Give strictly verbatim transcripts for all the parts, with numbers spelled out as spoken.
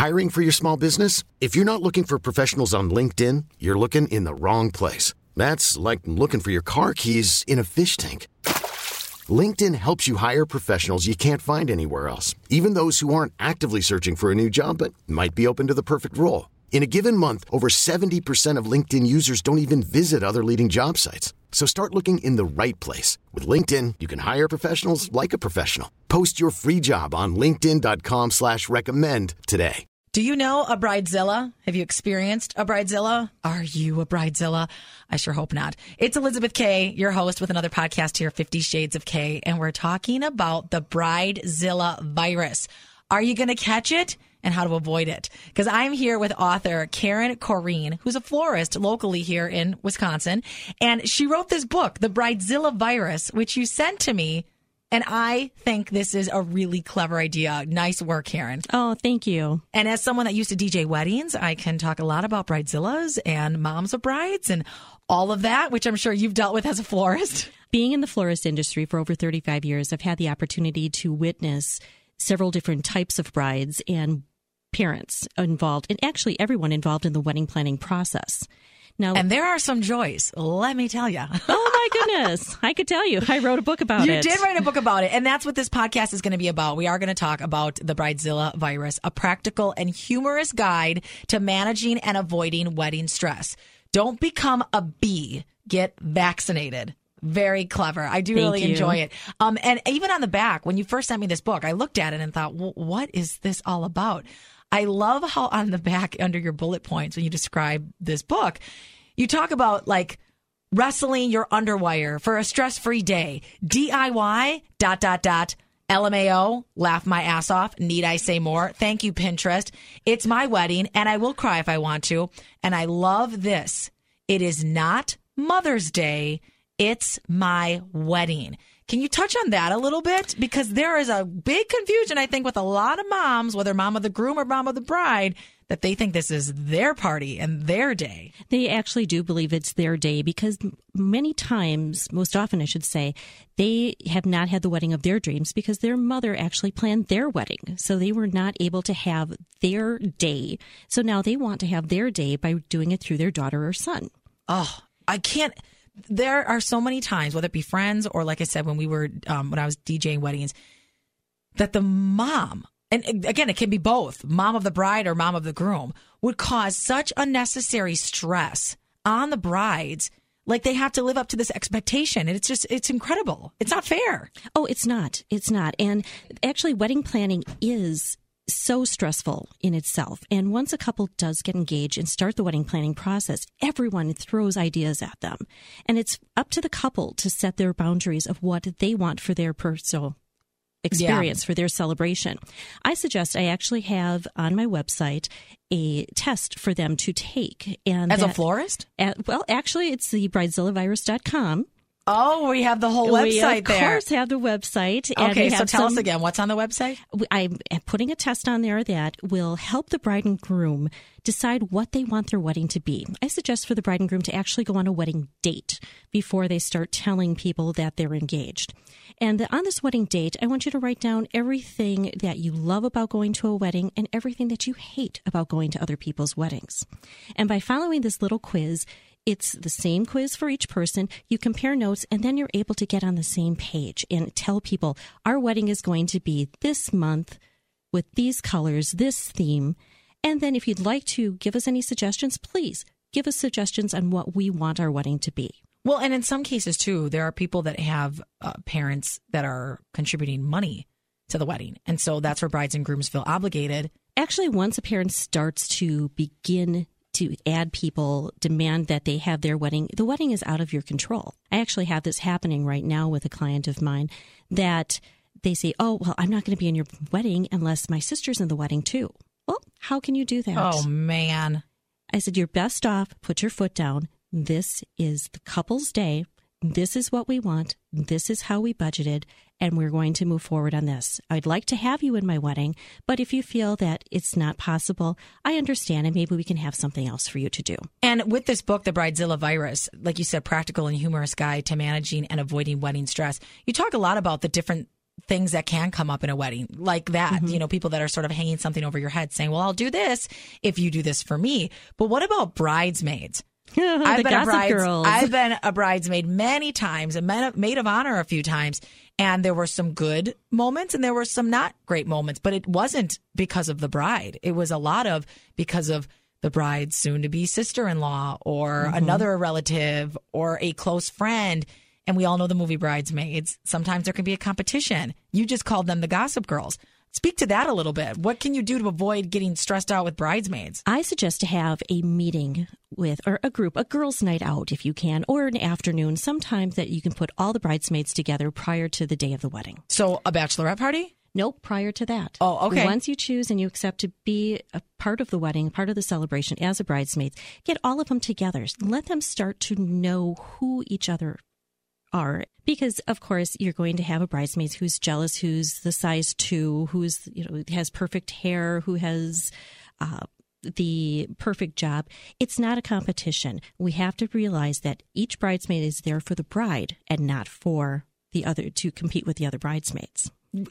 Hiring for your small business? If you're not looking for professionals on LinkedIn, you're looking in the wrong place. That's like looking for your car keys in a fish tank. LinkedIn helps you hire professionals you can't find anywhere else, even those who aren't actively searching for a new job but might be open to the perfect role. In a given month, over seventy percent of LinkedIn users don't even visit other leading job sites. So start looking in the right place. With LinkedIn, you can hire professionals like a professional. Post your free job on linkedin.com slash recommend today. Do you know a Bridezilla? Have you experienced a Bridezilla? Are you a Bridezilla? I sure hope not. It's Elizabeth Kay, your host with another podcast here, Fifty Shades of Kay, and we're talking about the Bridezilla virus. Are you going to catch it? And how to avoid it. Because I'm here with author Karen Corrine, who's a florist locally here in Wisconsin. And she wrote this book, The Bridezilla Virus, which you sent to me. And I think this is a really clever idea. Nice work, Karen. Oh, thank you. And as someone that used to D J weddings, I can talk a lot about bridezillas and moms of brides and all of that, which I'm sure you've dealt with as a florist. Being in the florist industry for over thirty-five years, I've had the opportunity to witness several different types of brides and parents involved, and actually everyone involved in the wedding planning process. Now, and there are some joys, let me tell you. Oh, my goodness. I could tell you. I wrote a book about you it. You did write a book about it, and that's what this podcast is going to be about. We are going to talk about the Bridezilla virus, a practical and humorous guide to managing and avoiding wedding stress. Don't become a bee. Get vaccinated. Very clever. I do Thank really you. enjoy it. Um, and even on the back, when you first sent me this book, I looked at it and thought, well, what is this all about? I love how on the back under your bullet points, when you describe this book, you talk about like wrestling your underwire for a stress-free day, D I Y, dot, dot, dot, L M A O, laugh my ass off. Need I say more? Thank you, Pinterest. It's my wedding and I will cry if I want to. And I love this. It is not Mother's Day. It's my wedding. Can you touch on that a little bit? Because there is a big confusion, I think, with a lot of moms, whether mom of the groom or mom of the bride, that they think this is their party and their day. They actually do believe it's their day because many times, most often I should say, they have not had the wedding of their dreams because their mother actually planned their wedding. So they were not able to have their day. So now they want to have their day by doing it through their daughter or son. Oh, I can't. There are so many times, whether it be friends or like I said, when we were, um, when I was DJing weddings, that the mom, and again, it can be both, mom of the bride or mom of the groom, would cause such unnecessary stress on the brides. Like they have to live up to this expectation. And it's just, it's incredible. It's not fair. Oh, it's not. It's not. And actually, wedding planning is so stressful in itself. And once a couple does get engaged and start the wedding planning process, everyone throws ideas at them. And it's up to the couple to set their boundaries of what they want for their personal experience, yeah. for their celebration. I suggest I actually have on my website a test for them to take. And As that, a florist? At, well, actually, it's the bridezilla virus dot com. Oh, we have the whole website we, of there. Of course, have the website. And okay, so tell some, us again, what's on the website? I'm putting a test on there that will help the bride and groom decide what they want their wedding to be. I suggest for the bride and groom to actually go on a wedding date before they start telling people that they're engaged. And on this wedding date, I want you to write down everything that you love about going to a wedding and everything that you hate about going to other people's weddings. And by following this little quiz, it's the same quiz for each person. You compare notes, and then you're able to get on the same page and tell people, our wedding is going to be this month with these colors, this theme. And then if you'd like to give us any suggestions, please give us suggestions on what we want our wedding to be. Well, and in some cases, too, there are people that have uh, parents that are contributing money to the wedding. And so that's where brides and grooms feel obligated. Actually, once a parent starts to begin to add people, demand that they have their wedding, the wedding is out of your control. I actually have this happening right now with a client of mine that they say, oh, well, I'm not going to be in your wedding unless my sister's in the wedding too. Well, how can you do that? Oh, man. I said, you're best off, put your foot down. This is the couple's day. This is what we want. This is how we budgeted, and we're going to move forward on this. I'd like to have you in my wedding, but if you feel that it's not possible, I understand, and maybe we can have something else for you to do. And with this book, The Bridezilla Virus, like you said, practical and humorous guide to managing and avoiding wedding stress, you talk a lot about the different things that can come up in a wedding like that. Mm-hmm. You know, people that are sort of hanging something over your head saying, well, I'll do this if you do this for me. But what about bridesmaids? I've the been a Gossip brides- Girls. I've been a bridesmaid many times, a maid of honor a few times, and there were some good moments and there were some not great moments, but it wasn't because of the bride. It was a lot of because of the bride's soon-to-be sister-in-law or Mm-hmm. another relative or a close friend. And we all know the movie Bridesmaids. Sometimes there can be a competition. You just called them the Gossip Girls. Speak to that a little bit. What can you do to avoid getting stressed out with bridesmaids? I suggest to have a meeting with, or a group, a girls' night out if you can, or an afternoon, sometime that you can put all the bridesmaids together prior to the day of the wedding. So a bachelorette party? Nope, prior to that. Oh, okay. Once you choose and you accept to be a part of the wedding, part of the celebration as a bridesmaid, get all of them together. Let them start to know who each other are. Because, of course, you're going to have a bridesmaid who's jealous, who's the size two, who's, you know, has perfect hair, who has uh, the perfect job. It's not a competition. We have to realize that each bridesmaid is there for the bride and not for the other, to compete with the other bridesmaids.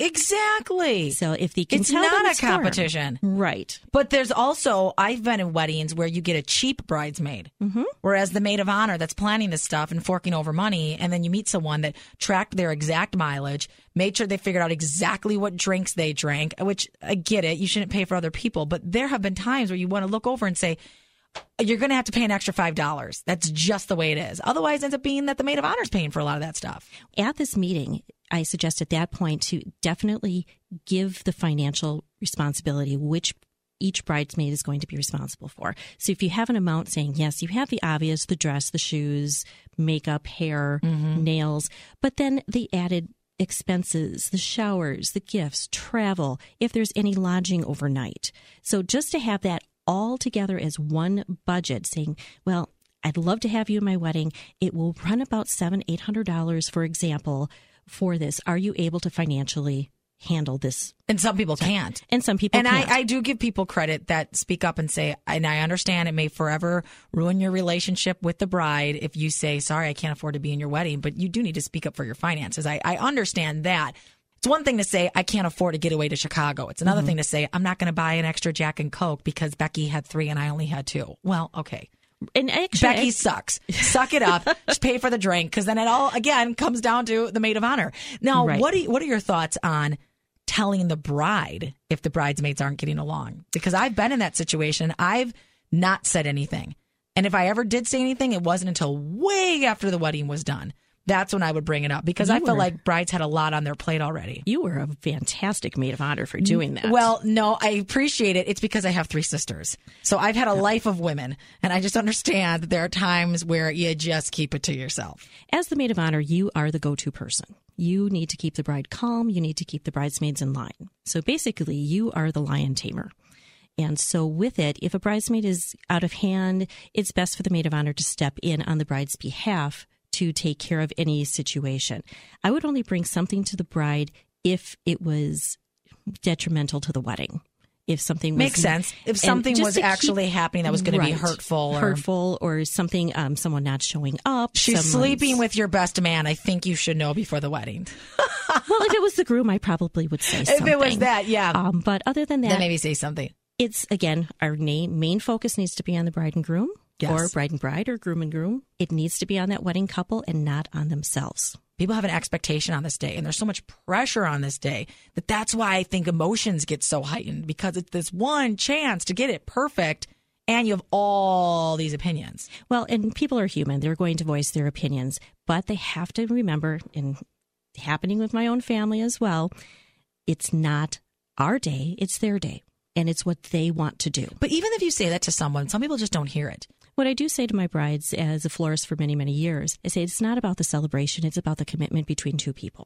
Exactly. So if they can It's tell not them a it's firm. competition. Right. But there's also, I've been in weddings where you get a cheap bridesmaid, mm-hmm. whereas the maid of honor that's planning this stuff and forking over money, and then you meet someone that tracked their exact mileage, made sure they figured out exactly what drinks they drank, which I get it, you shouldn't pay for other people, but there have been times where you want to look over and say, you're going to have to pay an extra five dollars. That's just the way it is. Otherwise, it ends up being that the maid of honor is paying for a lot of that stuff. At this meeting, I suggest at that point to definitely give the financial responsibility, which each bridesmaid is going to be responsible for. So if you have an amount saying, yes, you have the obvious, the dress, the shoes, makeup, hair, mm-hmm. nails, but then the added expenses, the showers, the gifts, travel, if there's any lodging overnight. So just to have that all together as one budget saying, well, I'd love to have you in my wedding. It will run about seven, eight hundred dollars, for example, for this. Are you able to financially handle this? And some people can't. And some people and can't. I, I do give people credit that speak up and say, and I understand it may forever ruin your relationship with the bride if you say, sorry, I can't afford to be in your wedding, but you do need to speak up for your finances. I, I understand that. It's one thing to say, I can't afford to get away to Chicago. It's another mm-hmm. thing to say, I'm not going to buy an extra Jack and Coke because Becky had three and I only had two. Well, okay. And actually, Becky I... sucks. Suck it up. Just pay for the drink, because then it all, again, comes down to the maid of honor. Now, right. what, are, what are your thoughts on telling the bride if the bridesmaids aren't getting along? Because I've been in that situation. I've not said anything. And if I ever did say anything, it wasn't until way after the wedding was done. That's when I would bring it up, because you I felt were, like brides had a lot on their plate already. You were a fantastic maid of honor for doing that. Well, no, I appreciate it. It's because I have three sisters. So I've had a yeah. life of women, and I just understand that there are times where you just keep it to yourself. As the maid of honor, you are the go-to person. You need to keep the bride calm. You need to keep the bridesmaids in line. So basically, you are the lion tamer. And so with it, if a bridesmaid is out of hand, it's best for the maid of honor to step in on the bride's behalf to take care of any situation. I would only bring something to the bride if it was detrimental to the wedding. If something was, makes sense. If something was actually keep, happening that was going right, to be hurtful, or, hurtful, or something, um, someone not showing up. She's sleeping with your best man. I think you should know before the wedding. Well, if it was the groom, I probably would say something. If it was that, yeah. Um, but other than that, then maybe say something. It's again, our name, main focus needs to be on the bride and groom. Yes. Or bride and bride, or groom and groom. It needs to be on that wedding couple and not on themselves. People have an expectation on this day, and there's so much pressure on this day that that's why I think emotions get so heightened, because it's this one chance to get it perfect, and you have all these opinions. Well, and people are human. They're going to voice their opinions, but they have to remember, and happening with my own family as well, it's not our day, it's their day. And it's what they want to do. But even if you say that to someone, some people just don't hear it. What I do say to my brides as a florist for many, many years, I say it's not about the celebration. It's about the commitment between two people.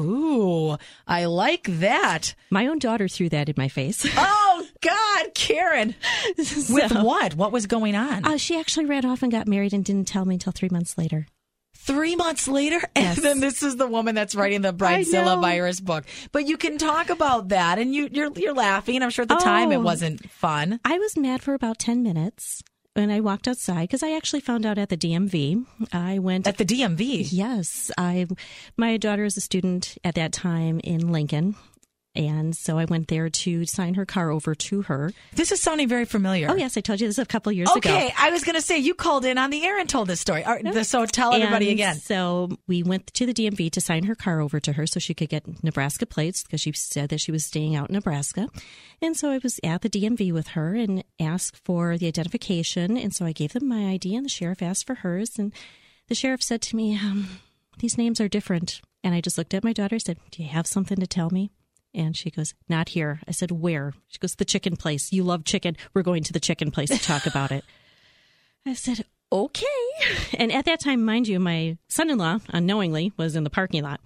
Ooh, I like that. My own daughter threw that in my face. Oh, God, Karen. So, with what? What was going on? Uh, she actually ran off and got married and didn't tell me until three months later. Three months later? Yes. And then this is the woman that's writing the Bridezilla virus book. But you can talk about that, and you, you're you're laughing. I'm sure at the oh, time it wasn't fun. I was mad for about ten minutes. when I walked outside, because I actually found out at the D M V. I went at the D M V. Yes, I. My daughter is a student at that time in Lincoln, and so I went there to sign her car over to her. This is sounding very familiar. Oh yes, I told you this a couple of years okay, ago. Okay, I was going to say you called in on the air and told this story. All right, so tell everybody and again. So we went to the D M V to sign her car over to her so she could get Nebraska plates because she said that she was staying out in Nebraska. And so I was at the D M V with her and asked for the identification. And so I gave them my I D and the sheriff asked for hers. And the sheriff said to me, um, these names are different. And I just looked at my daughter and said, do you have something to tell me? And she goes, not here. I said, where? She goes, the chicken place. You love chicken. We're going to the chicken place to talk about it. I said, okay. And at that time, mind you, my son-in-law, unknowingly, was in the parking lot.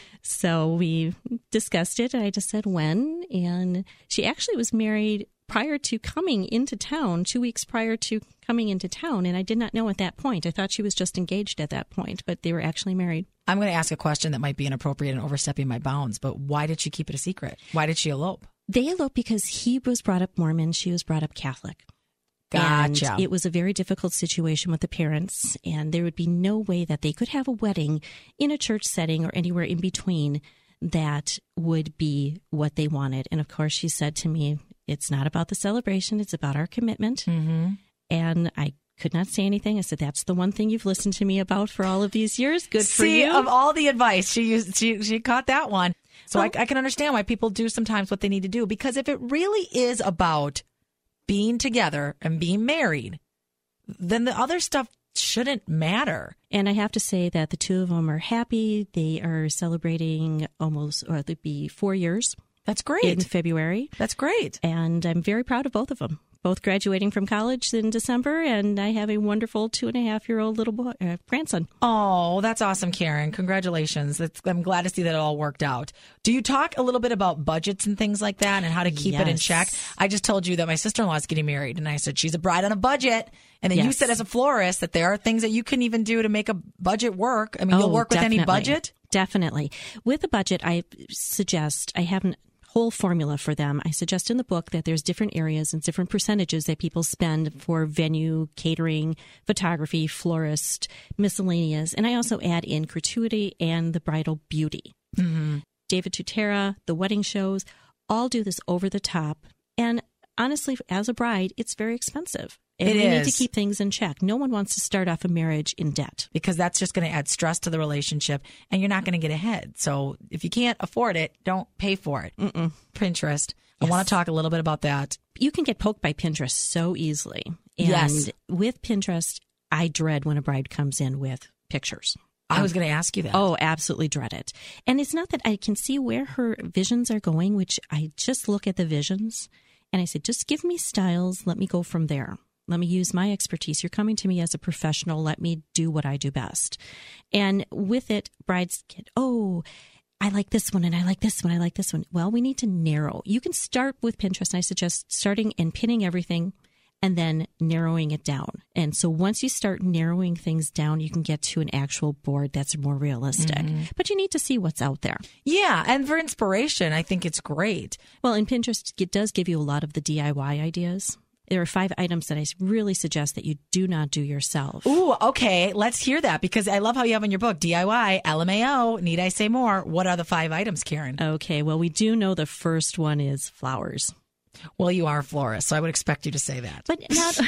So we discussed it. I just said when. And she actually was married prior to coming into town, two weeks prior to coming into town. And I did not know at that point. I thought she was just engaged at that point, but they were actually married. I'm going to ask a question that might be inappropriate and overstepping my bounds, but why did she keep it a secret? Why did she elope? They eloped because he was brought up Mormon. She was brought up Catholic. Gotcha. And it was a very difficult situation with the parents, and there would be no way that they could have a wedding in a church setting or anywhere in between that would be what they wanted. And of course, she said to me, it's not about the celebration, it's about our commitment. Mm-hmm. And I could not say anything. I said, that's the one thing you've listened to me about for all of these years. Good for See, you. of all the advice, she used, she she caught that one. So well, I, I can understand why people do sometimes what they need to do, because if it really is about being together and being married, then the other stuff shouldn't matter. And I have to say that the two of them are happy. They are celebrating almost, or it'll be four years. That's great. In February. That's great. And I'm very proud of both of them. Both graduating from college in December, and I have a wonderful two and a half year old little boy, uh, grandson. Oh, that's awesome, Karen. Congratulations. That's, I'm glad to see that it all worked out. Do you talk a little bit about budgets and things like that and how to keep yes. it in check? I just told you that my sister-in-law is getting married, and I said she's a bride on a budget. And then yes. you said as a florist that there are things that you can even do to make a budget work. I mean, oh, you'll work definitely. with any budget? Definitely. With a budget, I suggest, I haven't whole formula for them. I suggest in the book that there's different areas and different percentages that people spend for venue, catering, photography, florist, miscellaneous. And I also add in gratuity and the bridal beauty. Mm-hmm. David Tutera, the wedding shows, all do this over the top. And honestly, as a bride, it's very expensive. And it we is. need to keep things in check. No one wants to start off a marriage in debt. Because that's just going to add stress to the relationship, and you're not going to get ahead. So if you can't afford it, don't pay for it. Mm-mm. Pinterest. Yes. I want to talk a little bit about that. You can get poked by Pinterest so easily. And yes. with Pinterest, I dread when a bride comes in with pictures. I was going to ask you that. Oh, absolutely dread it. And it's not that I can see where her visions are going, which I just look at the visions and I say, just give me styles. Let me go from there. Let me use my expertise. You're coming to me as a professional. Let me do what I do best. And with it, brides get, oh, I like this one and I like this one. I like this one. Well, we need to narrow. You can start with Pinterest. And I suggest starting and pinning everything and then narrowing it down. And so once you start narrowing things down, you can get to an actual board that's more realistic. Mm-hmm. But you need to see what's out there. Yeah. And for inspiration, I think it's great. Well, in Pinterest, it does give you a lot of the D I Y ideas. There are five items that I really suggest that you do not do yourself. Ooh, okay. Let's hear that, because I love how you have in your book, D I Y, L M A O. Need I say more? What are the five items, Karen? Okay. Well, we do know the first one is flowers. Well, you are a florist, so I would expect you to say that. But not,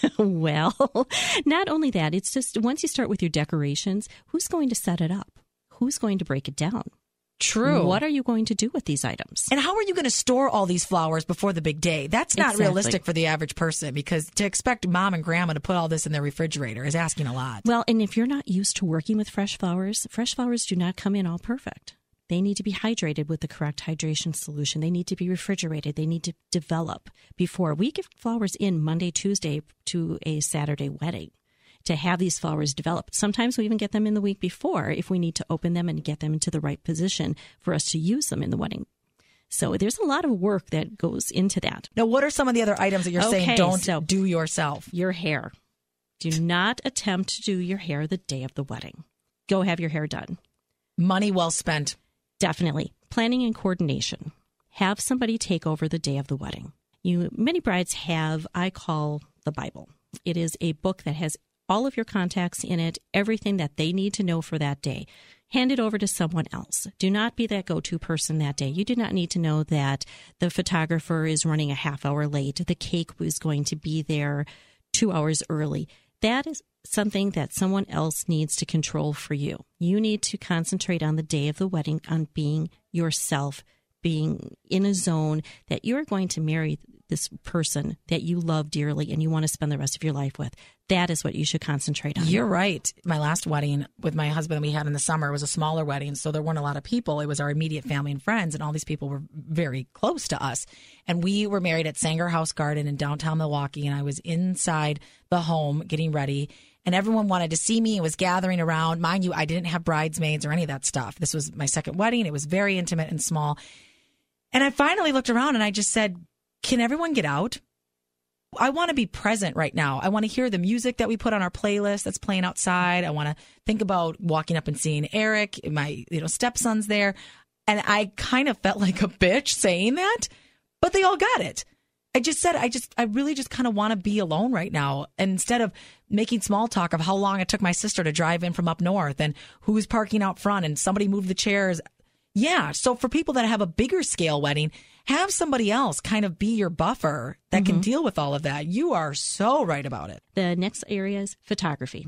well, not only that, it's just once you start with your decorations, who's going to set it up? Who's going to break it down? True. What are you going to do with these items? And how are you going to store all these flowers before the big day? That's not exactly. realistic for the average person, because to expect mom and grandma to put all this in their refrigerator is asking a lot. Well, and if you're not used to working with fresh flowers, fresh flowers do not come in all perfect. They need to be hydrated with the correct hydration solution. They need to be refrigerated. They need to develop before. We get flowers in Monday, Tuesday to a Saturday wedding to have these flowers develop. Sometimes we even get them in the week before if we need to open them and get them into the right position for us to use them in the wedding. So there's a lot of work that goes into that. Now, what are some of the other items that you're okay, saying don't so do yourself? Your hair. Do not attempt to do your hair the day of the wedding. Go have your hair done. Money well spent. Definitely. Planning and coordination. Have somebody take over the day of the wedding. You, many brides have, I call the Bible. It is a book that has all of your contacts in it, everything that they need to know for that day. Hand it over to someone else. Do not be that go-to person that day. You do not need to know that the photographer is running a half hour late. The cake was going to be there two hours early. That is something that someone else needs to control for you. You need to concentrate on the day of the wedding, on being yourself, being in a zone that you're going to marry this person that you love dearly and you want to spend the rest of your life with. That is what you should concentrate on. You're right. My last wedding with my husband we had in the summer was a smaller wedding, so there weren't a lot of people. It was our immediate family and friends, and all these people were very close to us. And we were married at Sanger House Garden in downtown Milwaukee, and I was inside the home getting ready, and everyone wanted to see me and was gathering around. Mind you, I didn't have bridesmaids or any of that stuff. This was my second wedding. It was very intimate and small. And I finally looked around and I just said, can everyone get out? I want to be present right now. I want to hear the music that we put on our playlist that's playing outside. I want to think about walking up and seeing Eric, my you know stepson's there. And I kind of felt like a bitch saying that, but they all got it. I just said, I just, I really just kind of want to be alone right now. And instead of making small talk of how long it took my sister to drive in from up north and who's parking out front and somebody moved the chairs. Yeah. So for people that have a bigger scale wedding, have somebody else kind of be your buffer that mm-hmm. can deal with all of that. You are so right about it. The next area is photography.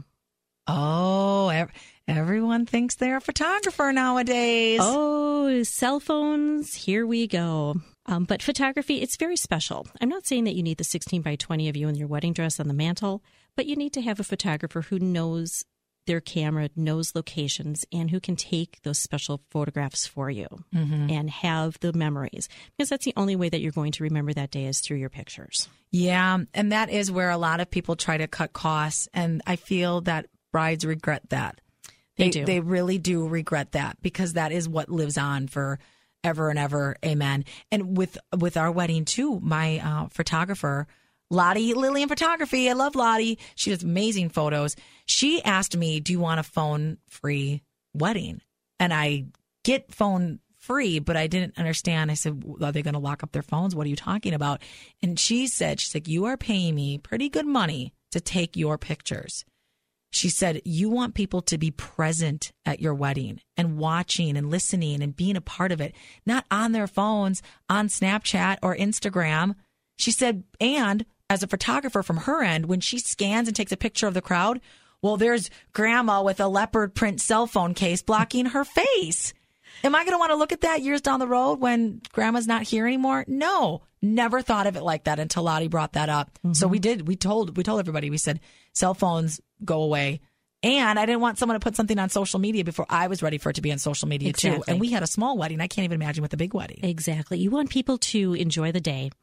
Oh, ev- everyone thinks they're a photographer nowadays. Oh, cell phones. Here we go. Um, but photography, it's very special. I'm not saying that you need the sixteen by twenty of you in your wedding dress on the mantle, but you need to have a photographer who knows their camera, knows locations, and who can take those special photographs for you mm-hmm. and have the memories. Because that's the only way that you're going to remember that day is through your pictures. Yeah, and that is where a lot of people try to cut costs, and I feel that brides regret that. They, they do. They really do regret that because that is what lives on for ever and ever. Amen. And with with our wedding, too, my uh, photographer, Lottie Lillian Photography. I love Lottie. She does amazing photos. She asked me, do you want a phone-free wedding? And I get phone-free, but I didn't understand. I said, are they going to lock up their phones? What are you talking about? And she said, she's like, you are paying me pretty good money to take your pictures. She said, you want people to be present at your wedding and watching and listening and being a part of it, not on their phones, on Snapchat or Instagram. She said, and as a photographer from her end, when she scans and takes a picture of the crowd, well, there's grandma with a leopard print cell phone case blocking her face. Am I going to want to look at that years down the road when grandma's not here anymore? No, never thought of it like that until Lottie brought that up. Mm-hmm. So we did. We told we told everybody, we said, cell phones go away. And I didn't want someone to put something on social media before I was ready for it to be on social media, exactly. too. And we had a small wedding. I can't even imagine with a big wedding. Exactly. You want people to enjoy the day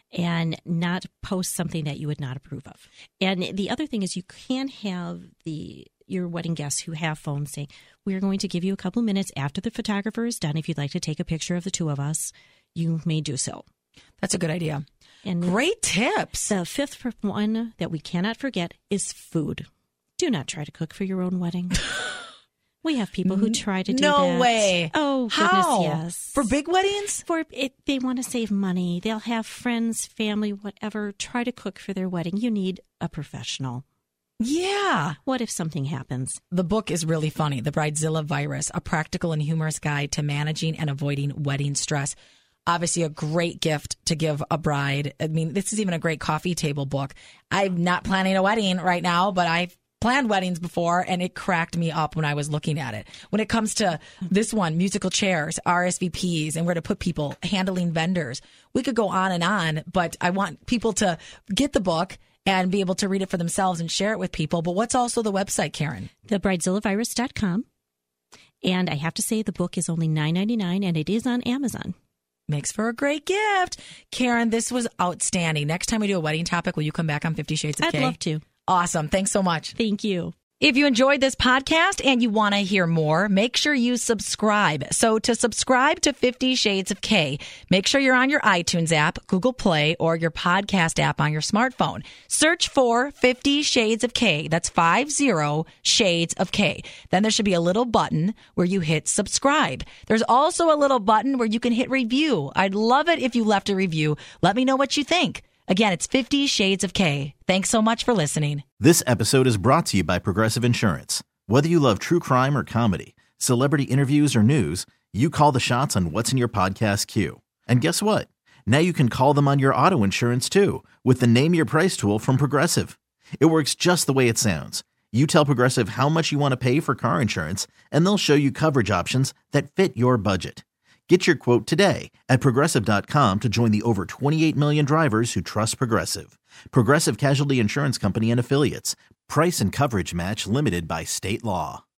and not post something that you would not approve of. And the other thing is you can have the your wedding guests who have phones saying, we're going to give you a couple minutes after the photographer is done. If you'd like to take a picture of the two of us, you may do so. That's a good idea. And great tips. The fifth one that we cannot forget is food. Do not try to cook for your own wedding. We have people who try to do no that. No way. Oh, goodness, How? yes. For big weddings? For it, they want to save money. They'll have friends, family, whatever, try to cook for their wedding. You need a professional. Yeah. What if something happens? The book is really funny. The Bridezilla Virus, a practical and humorous guide to managing and avoiding wedding stress. Obviously, a great gift to give a bride. I mean, this is even a great coffee table book. I'm not planning a wedding right now, but I've planned weddings before, and it cracked me up when I was looking at it. When it comes to this one, musical chairs, R S V Ps, and where to put people, handling vendors. We could go on and on, but I want people to get the book and be able to read it for themselves and share it with people. But what's also the website, Karen? the bridezilla virus dot com. And I have to say the book is only nine ninety-nine, and it is on Amazon. Makes for a great gift. Karen, this was outstanding. Next time we do a wedding topic, will you come back on Fifty Shades of I'd Kay? I'd love to. Awesome. Thanks so much. Thank you. If you enjoyed this podcast and you want to hear more, make sure you subscribe. So to subscribe to Fifty Shades of Kay, make sure you're on your iTunes app, Google Play, or your podcast app on your smartphone. Search for Fifty Shades of Kay. That's five zero Shades of Kay. Then there should be a little button where you hit subscribe. There's also a little button where you can hit review. I'd love it if you left a review. Let me know what you think. Again, it's Fifty Shades of K. Thanks so much for listening. This episode is brought to you by Progressive Insurance. Whether you love true crime or comedy, celebrity interviews or news, you call the shots on what's in your podcast queue. And guess what? Now you can call them on your auto insurance too with the Name Your Price tool from Progressive. It works just the way it sounds. You tell Progressive how much you want to pay for car insurance, and they'll show you coverage options that fit your budget. Get your quote today at Progressive dot com to join the over twenty-eight million drivers who trust Progressive. Progressive Casualty Insurance Company and Affiliates. Price and coverage match limited by state law.